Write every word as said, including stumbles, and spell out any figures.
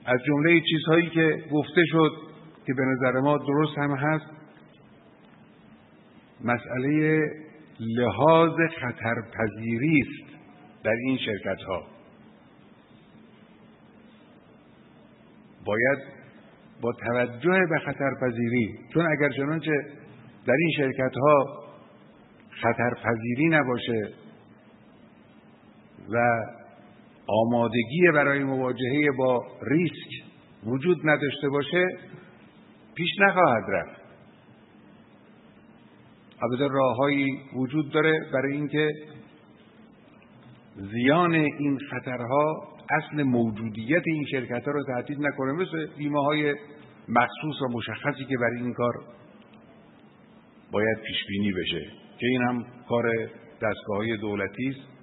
از جمله چیزهایی که گفته شد که به نظر ما درست هم هست، مسئله لحاظ خطرپذیری است در این شرکت ها. باید با توجه به خطرپذیری، چون اگر چنانچه در این شرکت ها خطرپذیری نباشه و آمادگی برای مواجهه با ریسک وجود نداشته باشه، پیش نخواهد رفت. البته راههایی وجود داره برای اینکه زیان این خطرها اصل موجودیت این شرکت ها رو تهدید نکنه، مثل بیمه های مخصوص و مشخصی که برای این کار باید پیش بینی بشه، که این هم کار دستگاه‌های دولتی است